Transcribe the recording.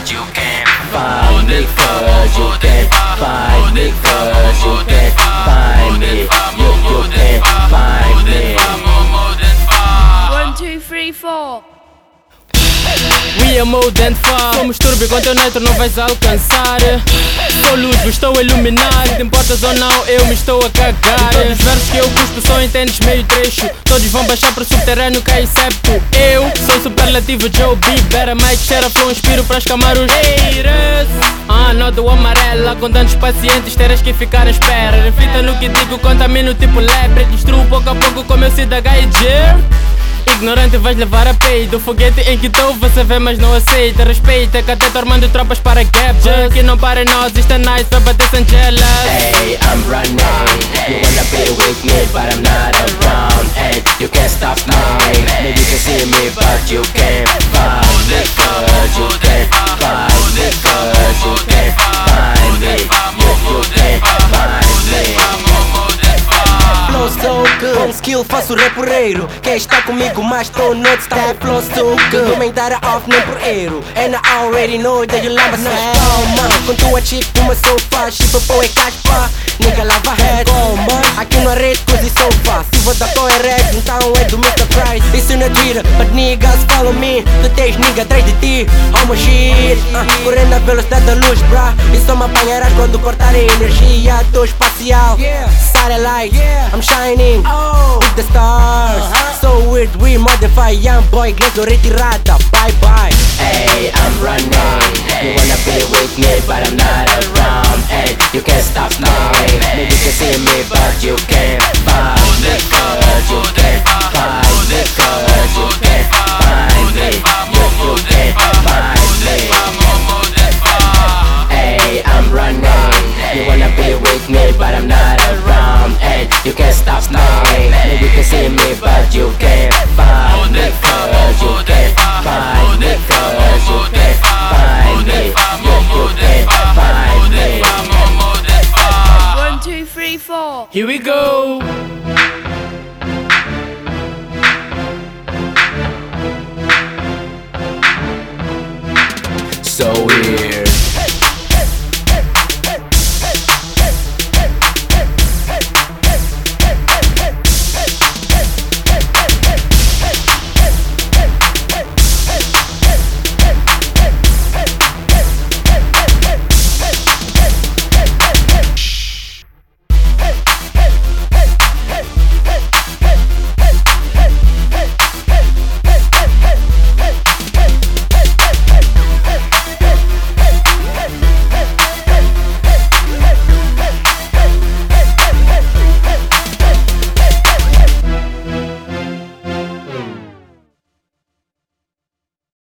but you can't find me, cause you can't find me, cause you can't find me. You can't find me. 1, 2, 3, 4. We are more than far. Somos turbo, com teu neutro não vais alcançar. Sou luz, vos estou a iluminar. Te importas ou não, eu me estou a cagar. Todos os versos que eu cuspo só entendes meio trecho. Todos vão baixar para o subterrâneo, cá excepto eu. Sou superlativo Joe B. Better Mike Sheriff, eu inspiro para escamar os haters. Nota o amarela, com tantos pacientes terás que ficar à espera. Reflita no que digo, contamino tipo lebre. Destruo pouco a pouco como eu sei da Geiger. Ignorante vais levar a peito. Foguete em que tô, você vê mas não aceita. Respeita que até tô armando tropas para capture. Que não para nós, isto é nice, vai bater sem jealous. Hey, I'm running. You wanna be with me, but I'm not around. And you can't stop me. Maybe you can see me, but you can't find me, cause you can't find me, cause you can't find me. You can't find me. Flow so good, com skill faço reporreiro. Quer estar comigo mas tô no style. Flow so good, comentário off nem por erro. And I already know that you love my palma. Com tua chick numa sofá, chipa pô é caspa. Nigga lava head, aqui na rede coisa sou fácil. Se vou dar tua é red, então é do Mr. Price. Isso na Twitter, but niggas follow me. Tu tens nigga atrás de ti, homo shit. Correndo a velocidade da luz, brah. E só me apanharás quando cortar a energia. Tô espacial, satellite, I'm shining with the stars. So weird, we modify, young boy, Glezo retirada, bye bye. Hey, I'm running. You wanna be with me, but I'm not around. And you can't stop me. Maybe you can see me, but you can't find me, cause you can't find me, cause you can't find me. You can't find me. Hey, I'm running. You wanna be with me, but I'm not around. And you can't stop me. Maybe you can see me, but you can't find me, cause you can't find me, cause you can't find me. You can't find me. 1, 2, 3, 4. Here we go. So weird.